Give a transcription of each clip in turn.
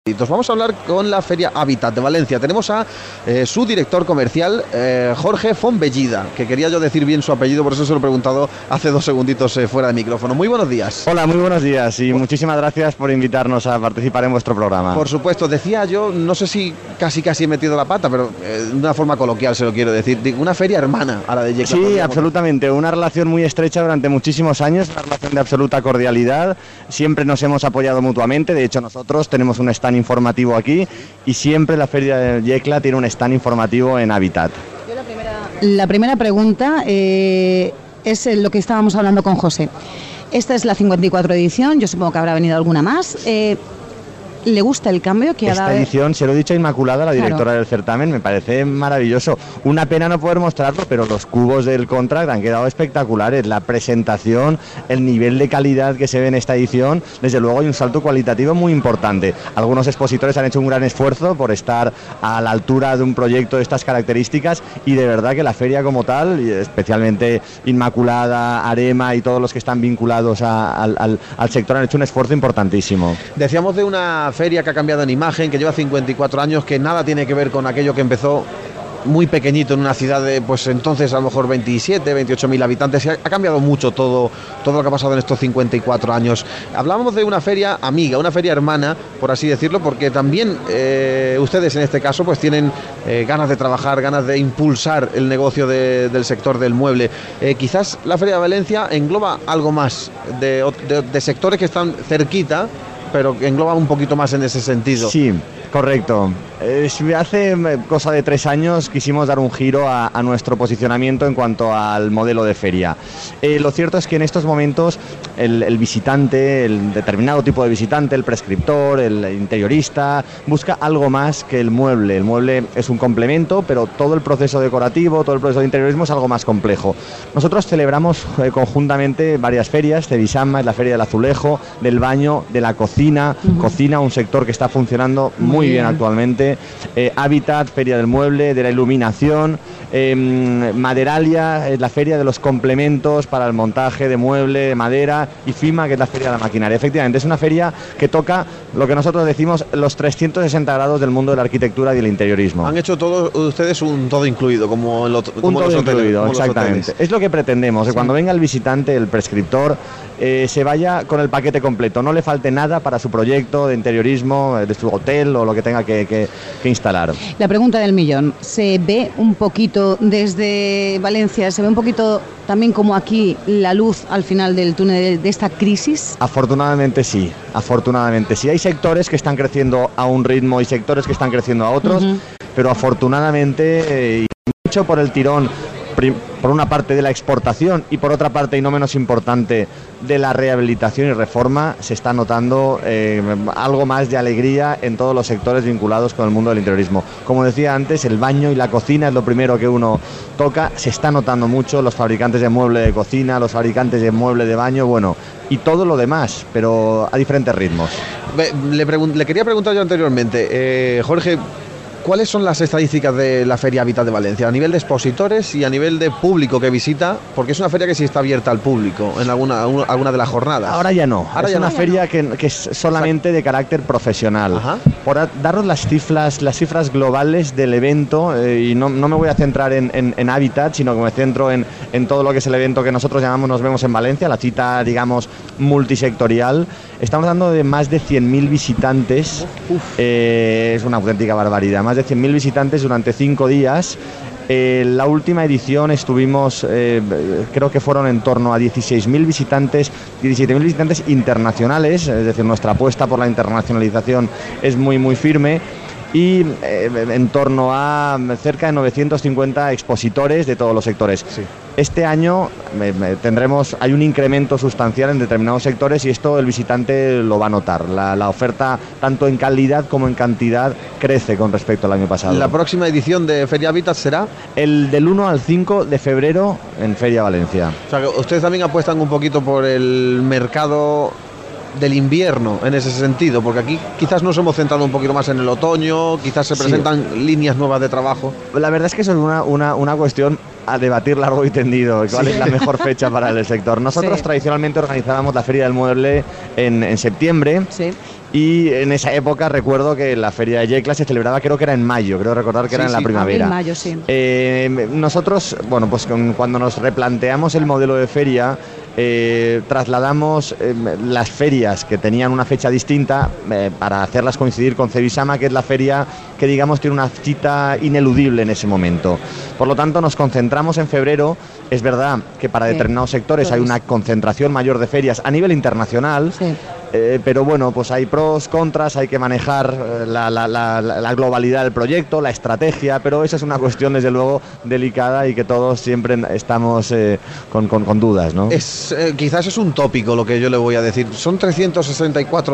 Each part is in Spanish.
Vamos a hablar con la Feria Hábitat de Valencia. Tenemos a su director comercial, Jorge Fontbellida, que quería yo decir bien su apellido, por eso se lo he preguntado hace 2 segunditos fuera de micrófono. Muy buenos días. Hola, muy buenos días y muchísimas gracias por invitarnos a participar en vuestro programa. Por supuesto, decía yo, no sé si casi he metido la pata, pero de una forma coloquial se lo quiero decir, una feria hermana a la de Yecla. Sí, absolutamente, una relación muy estrecha durante muchísimos años, una relación de absoluta cordialidad, siempre nos hemos apoyado mutuamente, de hecho nosotros tenemos un stand informativo aquí y siempre la feria de Yecla tiene un stand informativo en Hábitat. La primera pregunta es lo que estábamos hablando con José. Esta es la 54 edición, yo supongo que habrá venido alguna más. ¿Le gusta el cambio que ha dado? Esta edición, se lo he dicho a Inmaculada, la directora del certamen, me parece maravilloso. Una pena no poder mostrarlo, pero los cubos del contract han quedado espectaculares. La presentación, el nivel de calidad que se ve en esta edición, desde luego hay un salto cualitativo muy importante. Algunos expositores han hecho un gran esfuerzo por estar a la altura de un proyecto de estas características y de verdad que la feria como tal, y especialmente Inmaculada, Arema y todos los que están vinculados al sector han hecho un esfuerzo importantísimo. Decíamos de una feria que ha cambiado en imagen, que lleva 54 años, que nada tiene que ver con aquello que empezó muy pequeñito en una ciudad de, pues entonces a lo mejor 27, 28.000 habitantes. Ha cambiado mucho todo lo que ha pasado en estos 54 años. Hablábamos de una feria amiga, una feria hermana, por así decirlo, porque también ustedes en este caso pues tienen ganas de trabajar, ganas de impulsar el negocio del sector del mueble. Quizás la Feria de Valencia engloba algo más de sectores que están cerquita, pero que engloba un poquito más en ese sentido. Sí, correcto. Hace cosa de 3 años quisimos dar un giro a nuestro posicionamiento en cuanto al modelo de feria. Lo cierto es que en estos momentos el visitante, el determinado tipo de visitante, el prescriptor, el interiorista, busca algo más que el mueble. El mueble es un complemento, pero todo el proceso decorativo, todo el proceso de interiorismo es algo más complejo. Nosotros celebramos conjuntamente varias ferias. Cebisama es la feria del azulejo, del baño, de la cocina. Cocina, un sector que está funcionando muy bien actualmente. Hábitat, feria del mueble, de la iluminación. Maderalia es la feria de los complementos para el montaje de mueble, de madera, y FIMA, que es la feria de la maquinaria. Efectivamente, es una feria que toca lo que nosotros decimos los 360 grados del mundo de la arquitectura y el interiorismo. Han hecho todos ustedes un todo incluido, como los incluido, exactamente. Es lo que pretendemos, que cuando venga el visitante, el prescriptor, se vaya con el paquete completo, no le falte nada para su proyecto de interiorismo, de su hotel o lo que tenga que instalar. La pregunta del millón, ¿se ve un poquito desde Valencia, se ve un poquito también como aquí la luz al final del túnel de esta crisis? Afortunadamente sí, afortunadamente sí. Hay sectores que están creciendo a un ritmo y sectores que están creciendo a otros, pero afortunadamente, y mucho por el tirón, por una parte de la exportación y por otra parte, y no menos importante, de la rehabilitación y reforma, se está notando algo más de alegría en todos los sectores vinculados con el mundo del interiorismo. Como decía antes, el baño y la cocina es lo primero que uno toca, se está notando mucho, los fabricantes de mueble de cocina, los fabricantes de mueble de baño, bueno, y todo lo demás, pero a diferentes ritmos. Le quería preguntar yo anteriormente, Jorge, ¿cuáles son las estadísticas de la Feria Hábitat de Valencia a nivel de expositores y a nivel de público que visita? Porque es una feria que sí está abierta al público en alguna de las jornadas. Ahora ya no. Ahora es una feria que es solamente de carácter profesional. Por daros las cifras globales del evento, y no me voy a centrar en Hábitat, sino que me centro en todo lo que es el evento que nosotros llamamos Nos Vemos en Valencia, la cita, digamos, multisectorial. Estamos hablando de más de 100.000 visitantes. Es una auténtica barbaridad. Más de 100.000 visitantes durante 5 días. La última edición estuvimos, creo que fueron en torno a 16.000 visitantes, 17.000 visitantes internacionales, es decir, nuestra apuesta por la internacionalización es muy, muy firme. Y en torno a cerca de 950 expositores de todos los sectores. Sí. Este año hay un incremento sustancial en determinados sectores y esto el visitante lo va a notar. La oferta, tanto en calidad como en cantidad, crece con respecto al año pasado. ¿La próxima edición de Feria Hábitat será? El del 1 al 5 de febrero en Feria Valencia. O sea, que ustedes también apuestan un poquito por el mercado del invierno en ese sentido, porque aquí quizás nos hemos centrado un poquito más en el otoño, quizás se presentan líneas nuevas de trabajo. La verdad es que eso es una cuestión a debatir largo y tendido, cuál es la mejor fecha para el sector. Nosotros tradicionalmente organizábamos la Feria del Mueble en septiembre. Sí. Y en esa época recuerdo que la Feria de Yecla se celebraba, creo que era en mayo, creo recordar que era en la primavera. En mayo, sí. Nosotros, bueno, pues cuando nos replanteamos el modelo de feria, trasladamos las ferias que tenían una fecha distinta para hacerlas coincidir con Cebisama, que es la feria que digamos tiene una cita ineludible en ese momento. Por lo tanto nos concentramos en febrero. Es verdad que para determinados sectores hay una concentración mayor de ferias a nivel internacional. Sí. Pero bueno, pues hay pros, contras, hay que manejar la globalidad del proyecto, la estrategia, pero esa es una cuestión desde luego delicada y que todos siempre estamos con dudas, ¿no? Quizás es un tópico lo que yo le voy a decir. Son 360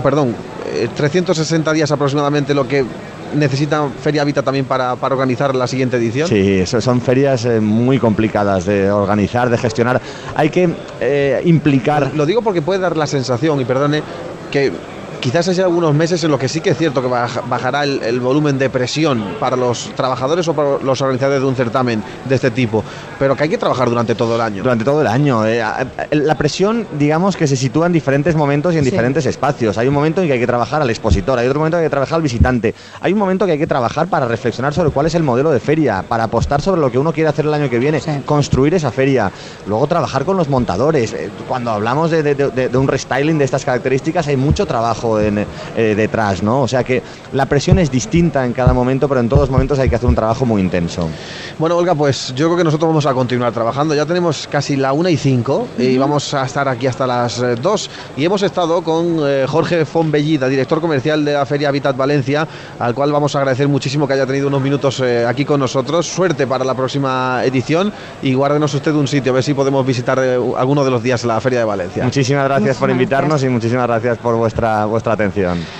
días aproximadamente lo que necesita Feria Habitat también para organizar la siguiente edición. Sí, son ferias muy complicadas de organizar, de gestionar. Hay que implicar... Lo digo porque puede dar la sensación, y perdone, que quizás haya algunos meses en los que sí que es cierto que bajará el volumen de presión para los trabajadores o para los organizadores de un certamen de este tipo, pero que hay que trabajar durante todo el año. Durante todo el año. La presión, digamos, que se sitúa en diferentes momentos y en diferentes espacios. Hay un momento en que hay que trabajar al expositor, hay otro momento en que hay que trabajar al visitante, hay un momento que hay que trabajar para reflexionar sobre cuál es el modelo de feria, para apostar sobre lo que uno quiere hacer el año que viene, construir esa feria, luego trabajar con los montadores. Cuando hablamos de un restyling de estas características hay mucho trabajo detrás, ¿no? O sea que la presión es distinta en cada momento, pero en todos los momentos hay que hacer un trabajo muy intenso. Bueno, Olga, pues yo creo que nosotros vamos a continuar trabajando. Ya tenemos casi la 1:05 y vamos a estar aquí hasta las 2, y hemos estado con Jorge Fonbellida, director comercial de la Feria Habitat Valencia, al cual vamos a agradecer muchísimo que haya tenido unos minutos aquí con nosotros. Suerte para la próxima edición y guárdenos usted un sitio, a ver si podemos visitar alguno de los días la Feria de Valencia. Muchísimas gracias por invitarnos y muchísimas gracias por vuestra atención.